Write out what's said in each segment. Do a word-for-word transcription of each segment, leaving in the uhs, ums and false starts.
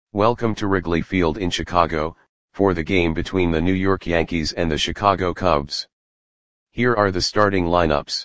Welcome to Wrigley Field in Chicago, for the game between the New York Yankees and the Chicago Cubs. Here are the starting lineups.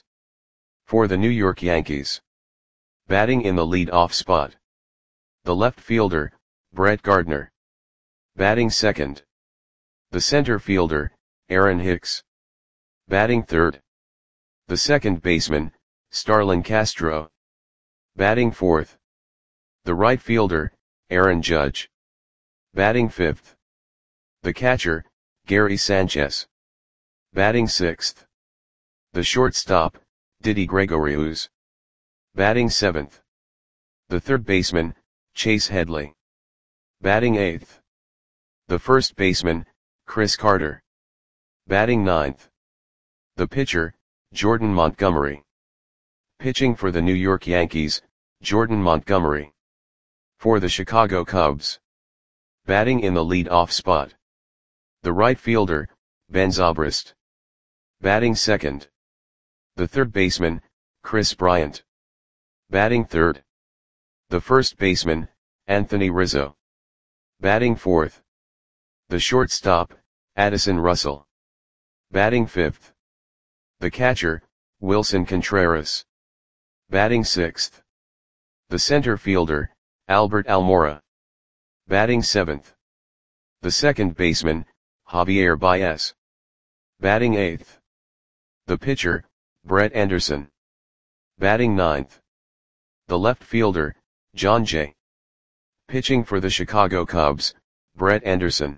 For the New York Yankees. Batting in the lead-off spot. The left fielder, Brett Gardner. Batting second. The center fielder, Aaron Hicks. Batting third. The second baseman, Starlin Castro. Batting fourth. The right fielder, Aaron Judge. Batting fifth. The catcher, Gary Sanchez. Batting sixth. The shortstop, Didi Gregorius. Batting seventh. The third baseman, Chase Headley. Batting eighth. The first baseman, Chris Carter. Batting ninth. The pitcher, Jordan Montgomery. Pitching for the New York Yankees, Jordan Montgomery. For the Chicago Cubs. Batting in the lead-off spot. The right fielder, Ben Zobrist. Batting second. The third baseman, Kris Bryant. Batting third. The first baseman, Anthony Rizzo. Batting fourth. The shortstop, Addison Russell. Batting fifth. The catcher, Wilson Contreras. Batting sixth. The center fielder, Albert Almora. Batting seventh. The second baseman, Javier Baez. Batting eighth. The pitcher, Brett Anderson. Batting ninth. The left fielder, Jon Jay. Pitching for the Chicago Cubs, Brett Anderson.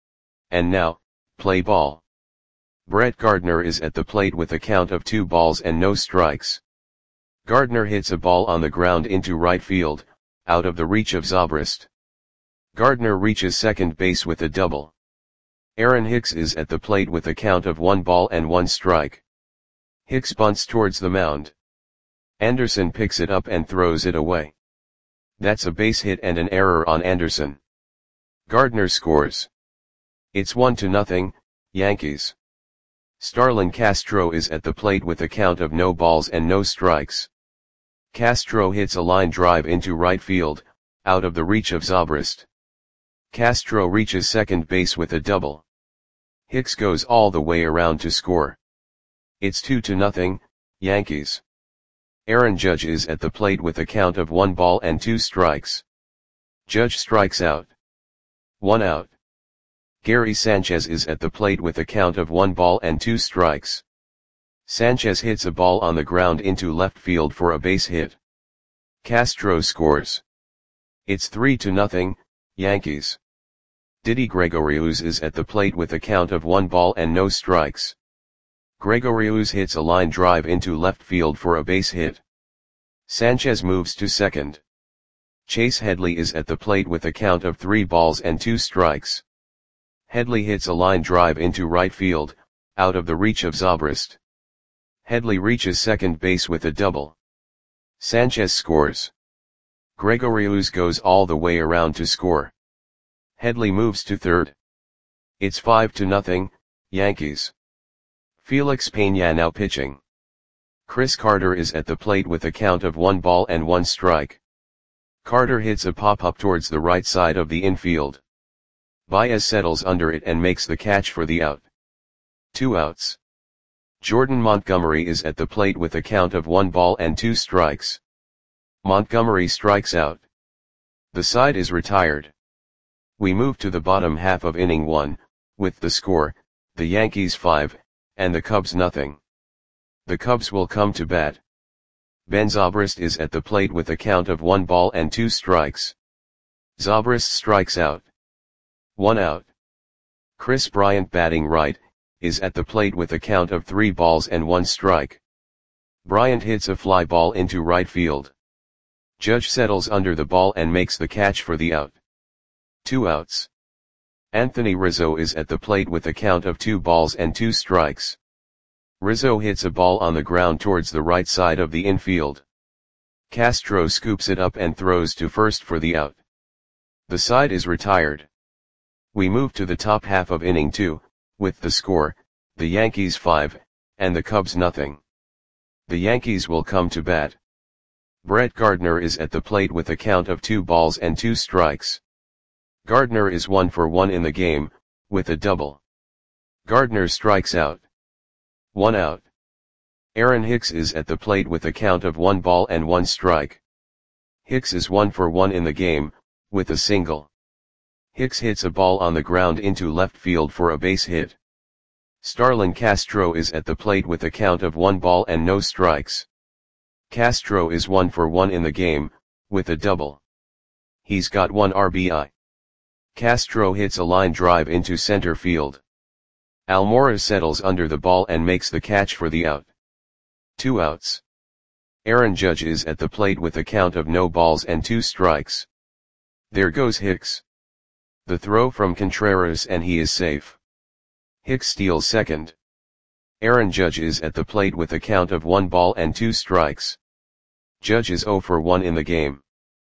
And now, play ball. Brett Gardner is at the plate with a count of two balls and no strikes. Gardner hits a ball on the ground into right field, out of the reach of Zobrist. Gardner reaches second base with a double. Aaron Hicks is at the plate with a count of one ball and one strike. Hicks bunts towards the mound. Anderson picks it up and throws it away. That's a base hit and an error on Anderson. Gardner scores. It's one to nothing, Yankees. Starlin Castro is at the plate with a count of no balls and no strikes. Castro hits a line drive into right field, out of the reach of Zobrist. Castro reaches second base with a double. Hicks goes all the way around to score. It's two to nothing, Yankees. Aaron Judge is at the plate with a count of one ball and two strikes. Judge strikes out. One out. Gary Sanchez is at the plate with a count of one ball and two strikes. Sanchez hits a ball on the ground into left field for a base hit. Castro scores. It's three to nothing, Yankees. Didi Gregorius is at the plate with a count of one ball and no strikes. Gregorius hits a line drive into left field for a base hit. Sanchez moves to second. Chase Headley is at the plate with a count of three balls and two strikes. Headley hits a line drive into right field, out of the reach of Zobrist. Headley reaches second base with a double. Sanchez scores. Gregorius goes all the way around to score. Headley moves to third. It's five to nothing, Yankees. Felix Peña now pitching. Chris Carter is at the plate with a count of one ball and one strike. Carter hits a pop-up towards the right side of the infield. Baez settles under it and makes the catch for the out. Two outs. Jordan Montgomery is at the plate with a count of one ball and two strikes. Montgomery strikes out. The side is retired. We move to the bottom half of inning one, with the score, the Yankees five, and the Cubs nothing. The Cubs will come to bat. Ben Zobrist is at the plate with a count of one ball and two strikes. Zobrist strikes out. One out. Kris Bryant batting right, is at the plate with a count of three balls and one strike. Bryant hits a fly ball into right field. Judge settles under the ball and makes the catch for the out. Two outs. Anthony Rizzo is at the plate with a count of two balls and two strikes. Rizzo hits a ball on the ground towards the right side of the infield. Castro scoops it up and throws to first for the out. The side is retired. We move to the top half of inning two, with the score, the Yankees five, and the Cubs nothing. The Yankees will come to bat. Brett Gardner is at the plate with a count of two balls and two strikes. Gardner is one for one in the game, with a double. Gardner strikes out. One out. Aaron Hicks is at the plate with a count of one ball and one strike. Hicks is one for one in the game, with a single. Hicks hits a ball on the ground into left field for a base hit. Starlin Castro is at the plate with a count of one ball and no strikes. Castro is one for one in the game, with a double. He's got one R B I. Castro hits a line drive into center field. Almora settles under the ball and makes the catch for the out. Two outs. Aaron Judge is at the plate with a count of no balls and two strikes. There goes Hicks. The throw from Contreras and he is safe. Hicks steals second. Aaron Judge is at the plate with a count of one ball and two strikes. Judge is zero for one in the game.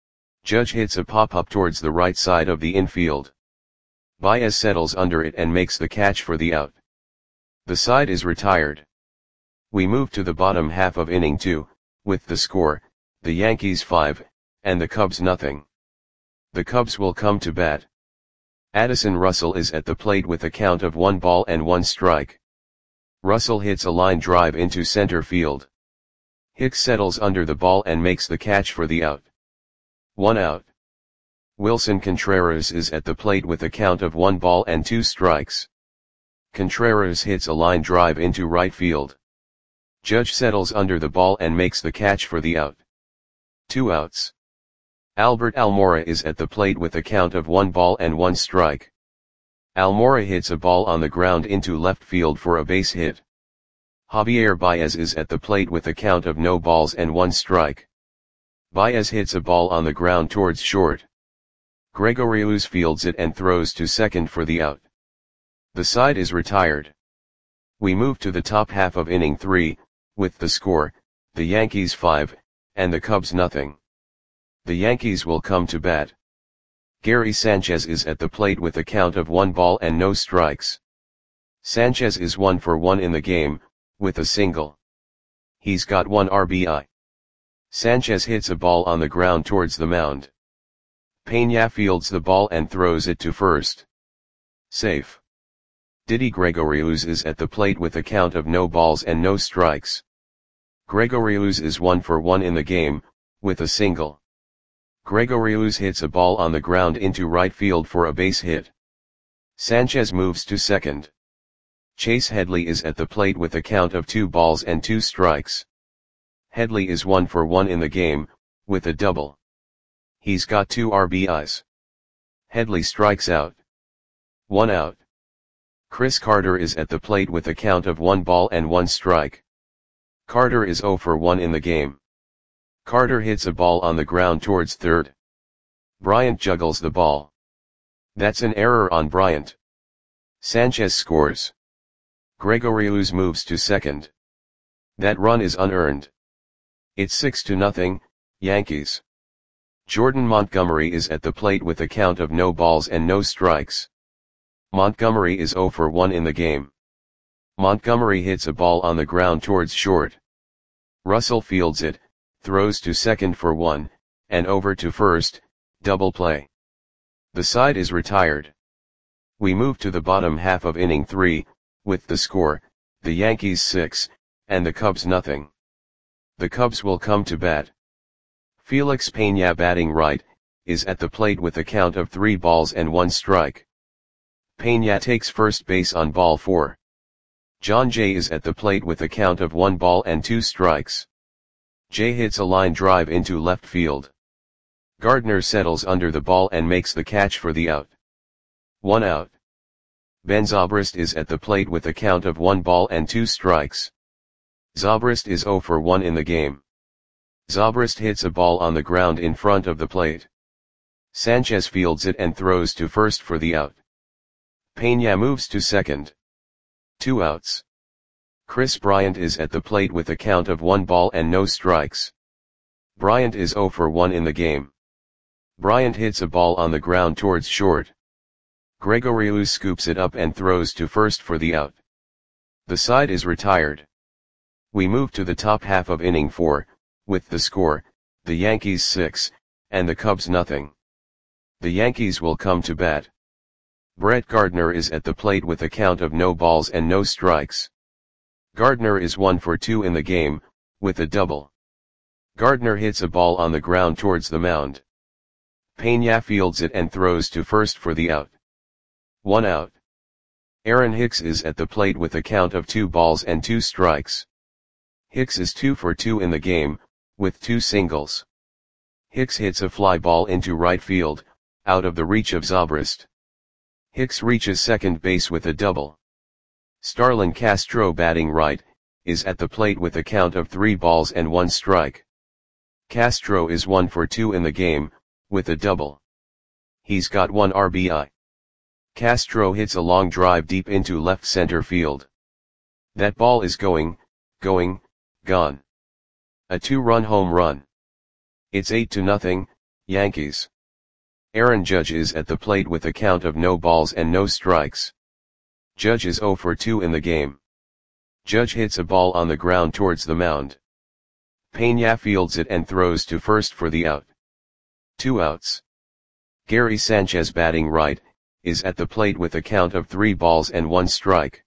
Judge hits a pop-up towards the right side of the infield. Baez settles under it and makes the catch for the out. The side is retired. We move to the bottom half of inning two, with the score, the Yankees five, and the Cubs nothing. The Cubs will come to bat. Addison Russell is at the plate with a count of one ball and one strike. Russell hits a line drive into center field. Hicks settles under the ball and makes the catch for the out. One out. Wilson Contreras is at the plate with a count of one ball and two strikes. Contreras hits a line drive into right field. Judge settles under the ball and makes the catch for the out. Two outs. Albert Almora is at the plate with a count of one ball and one strike. Almora hits a ball on the ground into left field for a base hit. Javier Baez is at the plate with a count of no balls and one strike. Baez hits a ball on the ground towards short. Gregorius fields it and throws to second for the out. The side is retired. We move to the top half of inning three, with the score, the Yankees five, and the Cubs nothing. The Yankees will come to bat. Gary Sanchez is at the plate with a count of one ball and no strikes. Sanchez is one for one in the game, with a single. He's got one R B I. Sanchez hits a ball on the ground towards the mound. Peña fields the ball and throws it to first. Safe. Didi Gregorius is at the plate with a count of no balls and no strikes. Gregorius is one for one in the game, with a single. Gregorius hits a ball on the ground into right field for a base hit. Sanchez moves to second. Chase Headley is at the plate with a count of two balls and two strikes. Headley is one for one in the game, with a double. He's got two R B Is. Headley strikes out. One out. Chris Carter is at the plate with a count of one ball and one strike. Carter is zero for one in the game. Carter hits a ball on the ground towards third. Bryant juggles the ball. That's an error on Bryant. Sanchez scores. Gregorius moves to second. That run is unearned. It's six to nothing, Yankees. Jordan Montgomery is at the plate with a count of no balls and no strikes. Montgomery is zero for one in the game. Montgomery hits a ball on the ground towards short. Russell fields it, throws to second for one, and over to first, double play. The side is retired. We move to the bottom half of inning three, with the score, the Yankees six, and the Cubs nothing. The Cubs will come to bat. Felix Peña batting right, is at the plate with a count of three balls and one strike. Peña takes first base on ball four. John Jay is at the plate with a count of one ball and two strikes. Jay hits a line drive into left field. Gardner settles under the ball and makes the catch for the out. One out. Ben Zobrist is at the plate with a count of one ball and two strikes. Zobrist is zero for one in the game. Zobrist hits a ball on the ground in front of the plate. Sanchez fields it and throws to first for the out. Peña moves to second. Two outs. Chris Bryant is at the plate with a count of one ball and no strikes. Bryant is zero for one in the game. Bryant hits a ball on the ground towards short. Gregorius scoops it up and throws to first for the out. The side is retired. We move to the top half of inning four, with the score, the Yankees six, and the Cubs nothing. The Yankees will come to bat. Brett Gardner is at the plate with a count of no balls and no strikes. Gardner is one for two in the game, with a double. Gardner hits a ball on the ground towards the mound. Peña fields it and throws to first for the out. One out. Aaron Hicks is at the plate with a count of two balls and two strikes. Hicks is two for two in the game, with two singles. Hicks hits a fly ball into right field, out of the reach of Zobrist. Hicks reaches second base with a double. Starlin Castro, batting right, is at the plate with a count of three balls and one strike. Castro is one for two in the game, with a double. He's got one R B I. Castro hits a long drive deep into left center field. That ball is going, going, gone. A two-run home run. It's eight to nothing, Yankees. Aaron Judge is at the plate with a count of no balls and no strikes. Judge is zero for two in the game. Judge hits a ball on the ground towards the mound. Peña fields it and throws to first for the out. Two outs. Gary Sanchez, batting right, is at the plate with a count of three balls and one strike.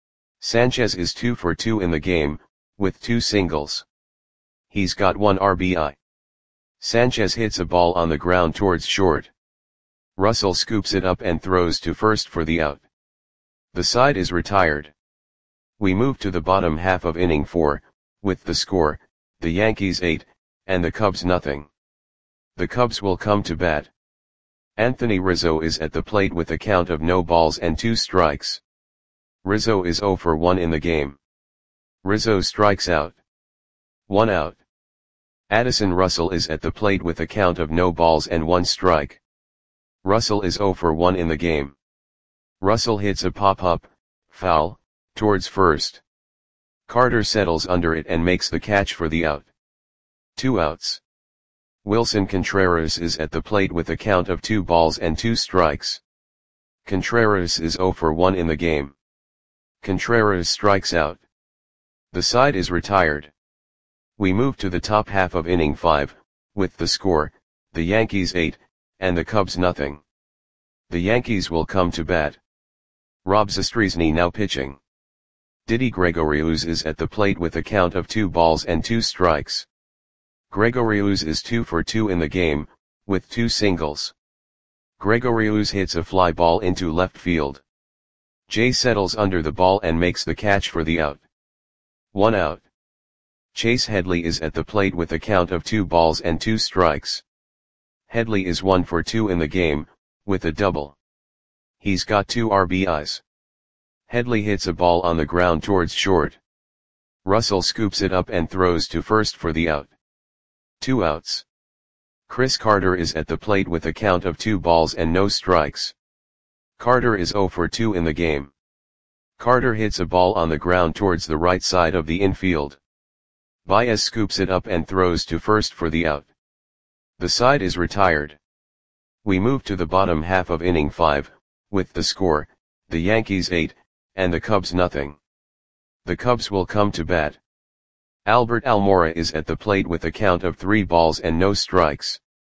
Sanchez is two for two in the game, with two singles. He's got one R B I. Sanchez hits a ball on the ground towards short. Russell scoops it up and throws to first for the out. The side is retired. We move to the bottom half of inning four, with the score, the Yankees eight, and the Cubs nothing. The Cubs will come to bat. Anthony Rizzo is at the plate with a count of no balls and two strikes. Rizzo is zero for one in the game. Rizzo strikes out. One out. Addison Russell is at the plate with a count of no balls and one strike. Russell is zero for one in the game. Russell hits a pop-up, foul, towards first. Carter settles under it and makes the catch for the out. Two outs. Wilson Contreras is at the plate with a count of two balls and two strikes. Contreras is zero for one in the game. Contreras strikes out. The side is retired. We move to the top half of inning five, with the score, the Yankees eight, and the Cubs nothing. The Yankees will come to bat. Rob Zastryzny now pitching. Didi Gregorius is at the plate with a count of two balls and two strikes. Gregorius is two for two in the game, with two singles. Gregorius hits a fly ball into left field. Jay settles under the ball and makes the catch for the out. One out. Chase Headley is at the plate with a count of two balls and two strikes. Headley is one for two in the game, with a double. He's got two R B Is. Headley hits a ball on the ground towards short. Russell scoops it up and throws to first for the out. Two outs. Chris Carter is at the plate with a count of two balls and no strikes. Carter is zero for two in the game. Carter hits a ball on the ground towards the right side of the infield. Baez scoops it up and throws to first for the out. The side is retired. We move to the bottom half of inning five, with the score, the Yankees eight, and the Cubs nothing. The Cubs will come to bat. Albert Almora is at the plate with a count of three balls and no strikes.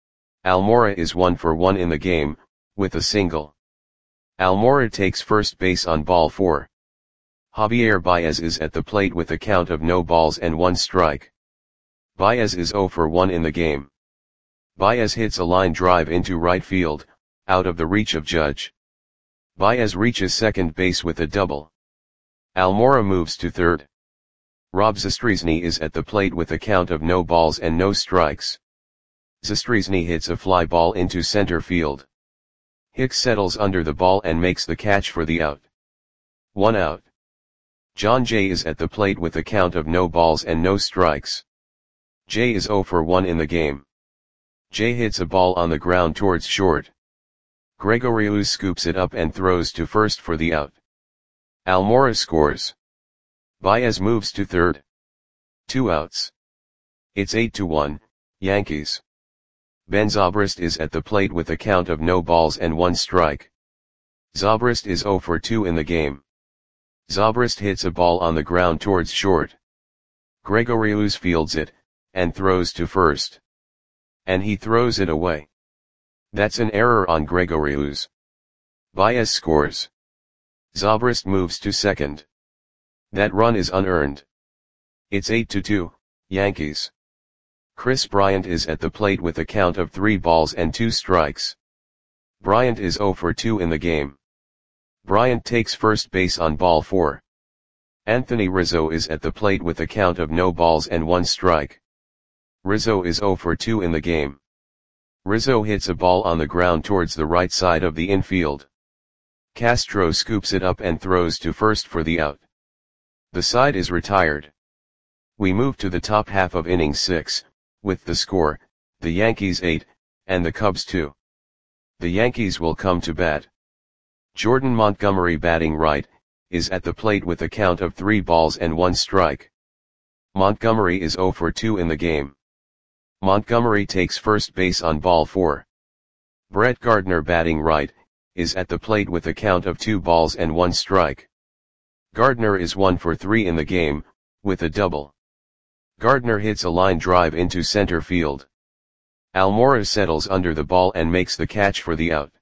Almora is one for one in the game, with a single. Almora takes first base on ball four. Javier Baez is at the plate with a count of no balls and one strike. Baez is zero for one in the game. Baez hits a line drive into right field, out of the reach of Judge. Baez reaches second base with a double. Almora moves to third. Rob Zastryzny is at the plate with a count of no balls and no strikes. Zastryzny hits a fly ball into center field. Hicks settles under the ball and makes the catch for the out. One out. John Jay is at the plate with a count of no balls and no strikes. Jay is zero for one in the game. Jay hits a ball on the ground towards short. Gregorius scoops it up and throws to first for the out. Almora scores. Baez moves to third. Two outs. It's eight to one, Yankees. Ben Zobrist is at the plate with a count of no balls and one strike. Zobrist is zero for two in the game. Zobrist hits a ball on the ground towards short. Gregorius fields it, and throws to first. And he throws it away. That's an error on Gregorius. Baez scores. Zobrist moves to second. That run is unearned. It's eight to two, Yankees. Chris Bryant is at the plate with a count of three balls and two strikes. Bryant is zero for two in the game. Bryant takes first base on ball four. Anthony Rizzo is at the plate with a count of no balls and one strike. Rizzo is zero for two in the game. Rizzo hits a ball on the ground towards the right side of the infield. Castro scoops it up and throws to first for the out. The side is retired. We move to the top half of inning six, with the score, the Yankees eight, and the Cubs two. The Yankees will come to bat. Jordan Montgomery, batting right, is at the plate with a count of three balls and one strike. Montgomery is zero for two in the game. Montgomery takes first base on ball four. Brett Gardner, batting right, is at the plate with a count of two balls and one strike. Gardner is one for three in the game, with a double. Gardner hits a line drive into center field. Almora settles under the ball and makes the catch for the out.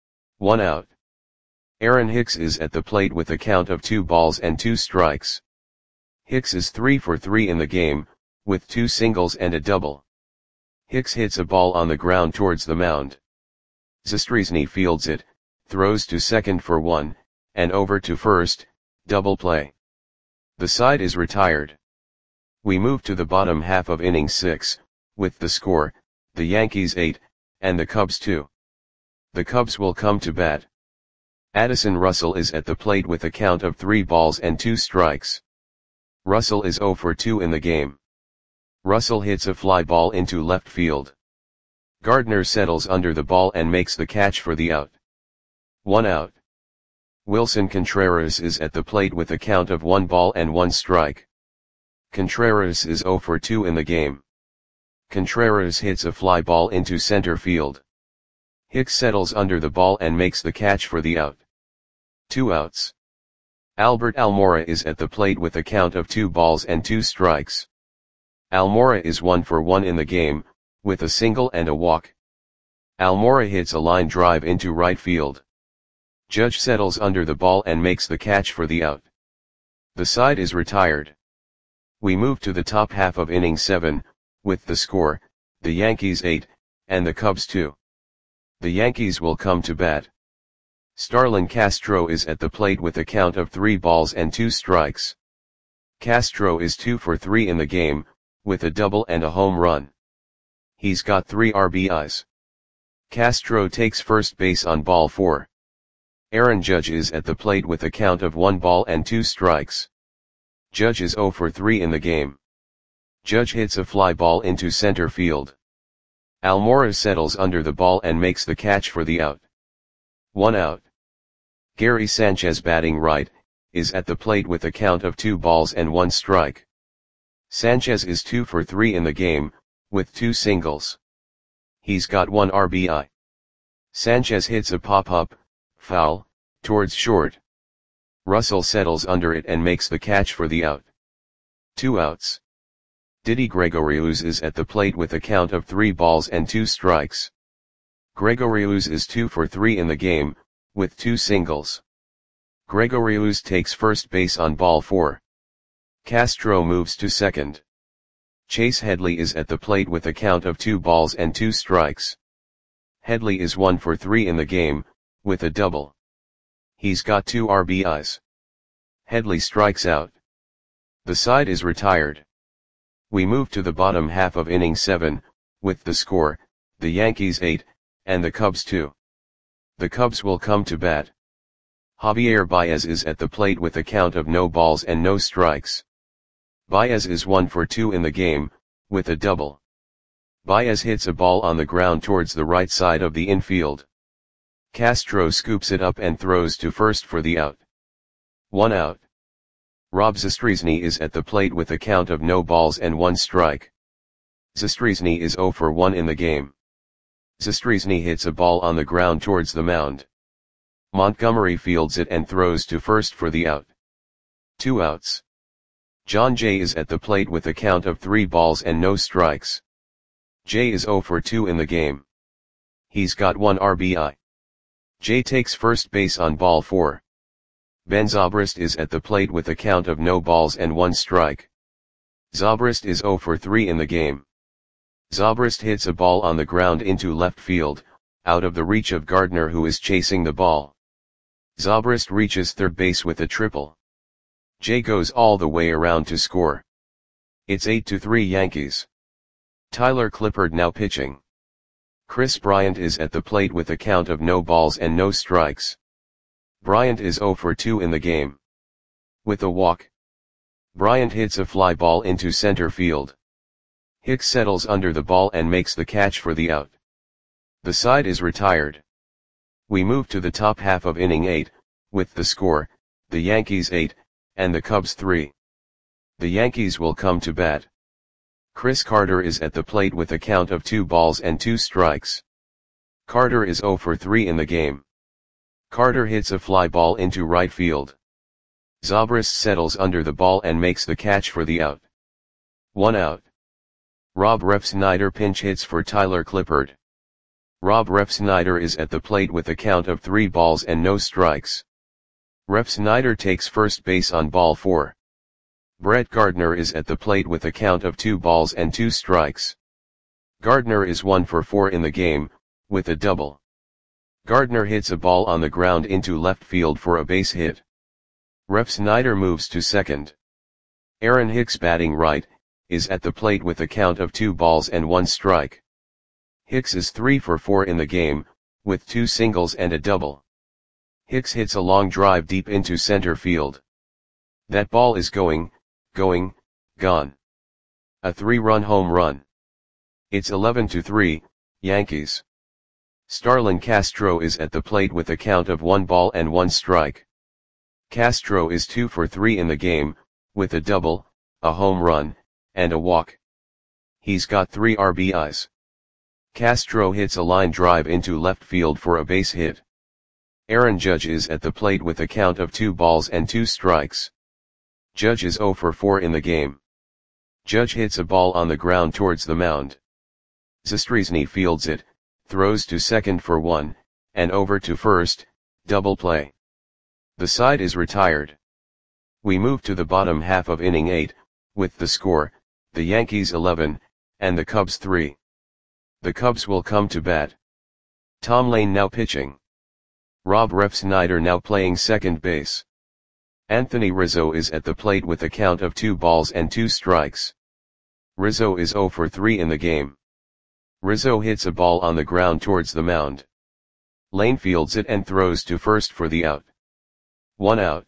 One out. Aaron Hicks is at the plate with a count of two balls and two strikes. Hicks is three for three in the game, with two singles and a double. Hicks hits a ball on the ground towards the mound. Zastryzny fields it, throws to second for one, and over to first, double play. The side is retired. We move to the bottom half of inning six, with the score, the Yankees eight, and the Cubs two. The Cubs will come to bat. Addison Russell is at the plate with a count of three balls and two strikes. Russell is zero for two in the game. Russell hits a fly ball into left field. Gardner settles under the ball and makes the catch for the out. One out. Wilson Contreras is at the plate with a count of one ball and one strike. Contreras is zero for two in the game. Contreras hits a fly ball into center field. Hicks settles under the ball and makes the catch for the out. Two outs. Albert Almora is at the plate with a count of two balls and two strikes. Almora is one for one in the game, with a single and a walk. Almora hits a line drive into right field. Judge settles under the ball and makes the catch for the out. The side is retired. We move to the top half of inning seven, with the score, the Yankees eight, and the Cubs two. The Yankees will come to bat. Starlin Castro is at the plate with a count of three balls and two strikes. Castro is two for three in the game, with a double and a home run. He's got three R B Is. Castro takes first base on ball four. Aaron Judge is at the plate with a count of one ball and two strikes. Judge is zero for three in the game. Judge hits a fly ball into center field. Almora settles under the ball and makes the catch for the out. One out. Gary Sanchez, batting right, is at the plate with a count of two balls and one strike. Sanchez is two for three in the game, with two singles. He's got one R B I. Sanchez hits a pop-up, foul, towards short. Russell settles under it and makes the catch for the out. Two outs. Didi Gregorius is at the plate with a count of three balls and two strikes. Gregorius is two for three in the game, with two singles. Gregorius takes first base on ball four. Castro moves to second. Chase Headley is at the plate with a count of two balls and two strikes. Headley is one for three in the game, with a double. He's got two R B Is. Headley strikes out. The side is retired. We move to the bottom half of inning seven, with the score, the Yankees eight, and the Cubs two. The Cubs will come to bat. Javier Baez is at the plate with a count of no balls and no strikes. Baez is one for two in the game, with a double. Baez hits a ball on the ground towards the right side of the infield. Castro scoops it up and throws to first for the out. One out. Rob Zastryzny is at the plate with a count of no balls and one strike. Zastryzny is zero for one in the game. Zastryzny hits a ball on the ground towards the mound. Montgomery fields it and throws to first for the out. Two outs. John Jay is at the plate with a count of three balls and no strikes. Jay is zero for two in the game. He's got one R B I. Jay takes first base on ball four. Ben Zobrist is at the plate with a count of no balls and one strike. Zobrist is zero for three in the game. Zobrist hits a ball on the ground into left field, out of the reach of Gardner, who is chasing the ball. Zobrist reaches third base with a triple. Jay goes all the way around to score. It's eight to three Yankees. Tyler Clippard now pitching. Chris Bryant is at the plate with a count of no balls and no strikes. Bryant is zero for two in the game. With a walk, Bryant hits a fly ball into center field. Hicks settles under the ball and makes the catch for the out. The side is retired. We move to the top half of inning eight, with the score, the Yankees eight, and the Cubs three. The Yankees will come to bat. Chris Carter is at the plate with a count of two balls and two strikes. Carter is zero for three in the game. Carter hits a fly ball into right field. Zobrist settles under the ball and makes the catch for the out. One out. Rob Refsnyder pinch hits for Tyler Clippard. Rob Refsnyder is at the plate with a count of three balls and no strikes. Refsnyder takes first base on ball four. Brett Gardner is at the plate with a count of two balls and two strikes. Gardner is one for four in the game, with a double. Gardner hits a ball on the ground into left field for a base hit. Refsnyder moves to second. Aaron Hicks, batting right, is at the plate with a count of two balls and one strike. Hicks is three for four in the game, with two singles and a double. Hicks hits a long drive deep into center field. That ball is going, going, gone. A three-run home run. It's eleven to three, Yankees. Starlin Castro is at the plate with a count of one ball and one strike. Castro is two for three in the game, with a double, a home run, and a walk. He's got three R B Is. Castro hits a line drive into left field for a base hit. Aaron Judge is at the plate with a count of two balls and two strikes. Judge is zero for four in the game. Judge hits a ball on the ground towards the mound. Zastryzny fields it, throws to second for one, and over to first, double play. The side is retired. We move to the bottom half of inning eight, with the score, the Yankees eleven, and the Cubs three. The Cubs will come to bat. Tom Lane now pitching. Rob Refsnyder now playing second base. Anthony Rizzo is at the plate with a count of two balls and two strikes. Rizzo is zero for three in the game. Rizzo hits a ball on the ground towards the mound. Lane fields it and throws to first for the out. One out.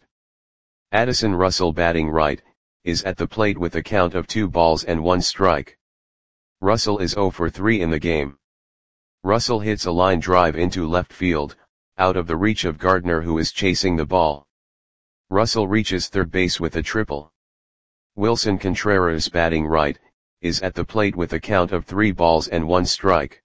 Addison Russell, batting right, is at the plate with a count of two balls and one strike. Russell is zero for three in the game. Russell hits a line drive into left field, out of the reach of Gardner, who is chasing the ball. Russell reaches third base with a triple. Wilson Contreras, batting right, is at the plate with a count of three balls and one strike.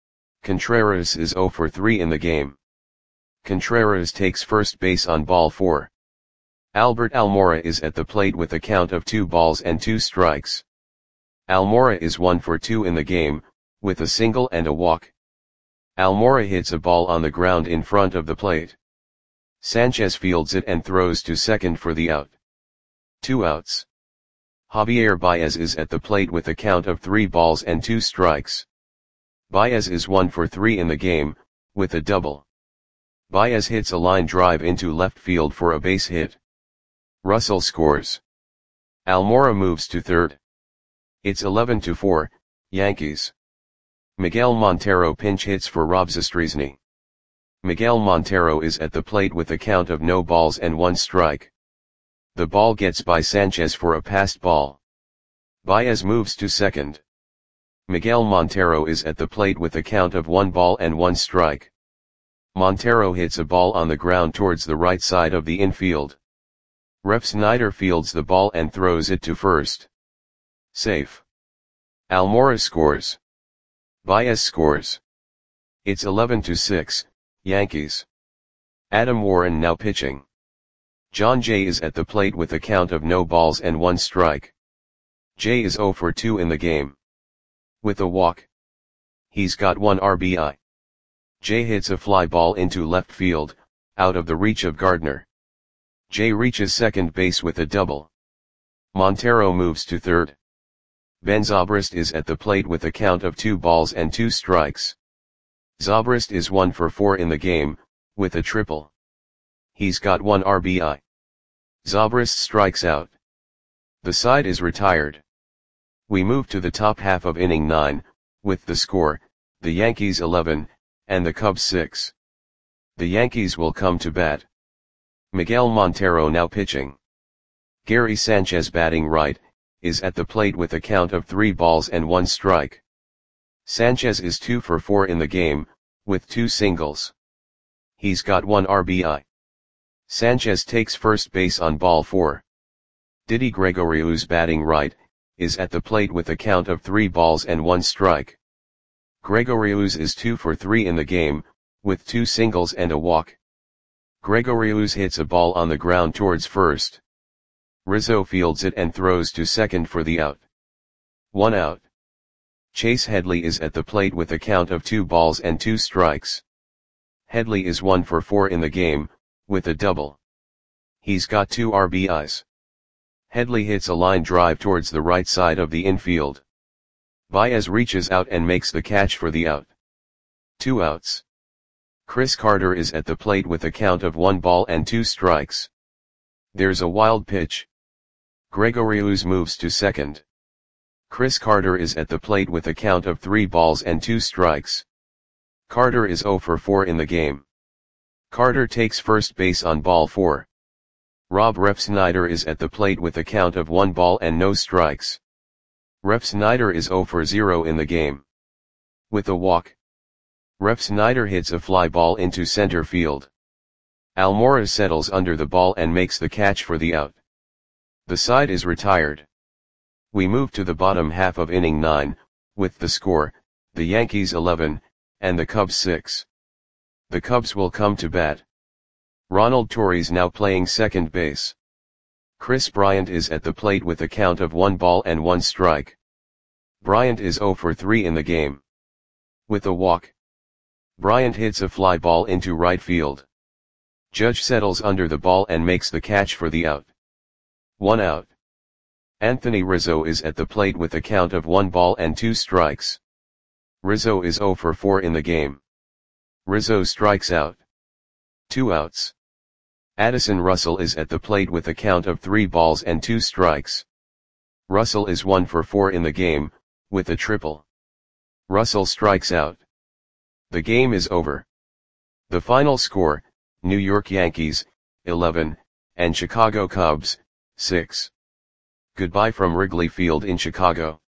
Contreras is zero for three in the game. Contreras takes first base on ball four. Albert Almora is at the plate with a count of two balls and two strikes. Almora is one for two in the game, with a single and a walk. Almora hits a ball on the ground in front of the plate. Sanchez fields it and throws to second for the out. Two outs. Javier Baez is at the plate with a count of three balls and two strikes. Baez is one for three in the game, with a double. Baez hits a line drive into left field for a base hit. Russell scores. Almora moves to third. It's eleven to four, Yankees. Miguel Montero pinch hits for Rob Zastryzny. Miguel Montero is at the plate with a count of no balls and one strike. The ball gets by Sanchez for a passed ball. Baez moves to second. Miguel Montero is at the plate with a count of one ball and one strike. Montero hits a ball on the ground towards the right side of the infield. Refsnyder fields the ball and throws it to first. Safe. Almora scores. Baez scores. It's eleven to six, Yankees. Adam Warren now pitching. John Jay is at the plate with a count of no balls and one strike. Jay is zero for two in the game. With a walk. He's got one R B I. Jay hits a fly ball into left field, out of the reach of Gardner. Jay reaches second base with a double. Montero moves to third. Ben Zobrist is at the plate with a count of two balls and two strikes. Zobrist is one for four in the game, with a triple. He's got one R B I. Zobrist strikes out. The side is retired. We move to the top half of inning nine, with the score, the Yankees eleven, and the Cubs six. The Yankees will come to bat. Miguel Montero now pitching. Gary Sanchez batting right, is at the plate with a count of three balls and one strike. Sanchez is two for four in the game, with two singles. He's got one R B I. Sanchez takes first base on ball four. Didi Gregorius batting right, is at the plate with a count of three balls and one strike. Gregorius is two for three in the game, with two singles and a walk. Gregorius hits a ball on the ground towards first. Rizzo fields it and throws to second for the out. One out. Chase Headley is at the plate with a count of two balls and two strikes. Headley is one for four in the game, with a double. He's got two R B Is. Headley hits a line drive towards the right side of the infield. Baez reaches out and makes the catch for the out. Two outs. Chris Carter is at the plate with a count of one ball and two strikes. There's a wild pitch. Gregorius moves to second. Chris Carter is at the plate with a count of three balls and two strikes. Carter is zero for four in the game. Carter takes first base on ball four. Rob Refsnyder is at the plate with a count of one ball and no strikes. Refsnyder is zero for zero in the game. With a walk. Refsnyder hits a fly ball into center field. Almora settles under the ball and makes the catch for the out. The side is retired. We move to the bottom half of inning nine, with the score, the Yankees eleven, and the Cubs six. The Cubs will come to bat. Ronald Torres now playing second base. Chris Bryant is at the plate with a count of one ball and one strike. Bryant is zero for three in the game. With a walk. Bryant hits a fly ball into right field. Judge settles under the ball and makes the catch for the out. One out. Anthony Rizzo is at the plate with a count of one ball and two strikes. Rizzo is zero for four in the game. Rizzo strikes out. Two outs. Addison Russell is at the plate with a count of three balls and two strikes. Russell is one for four in the game, with a triple. Russell strikes out. The game is over. The final score, New York Yankees, eleven, and Chicago Cubs, six. Goodbye from Wrigley Field in Chicago.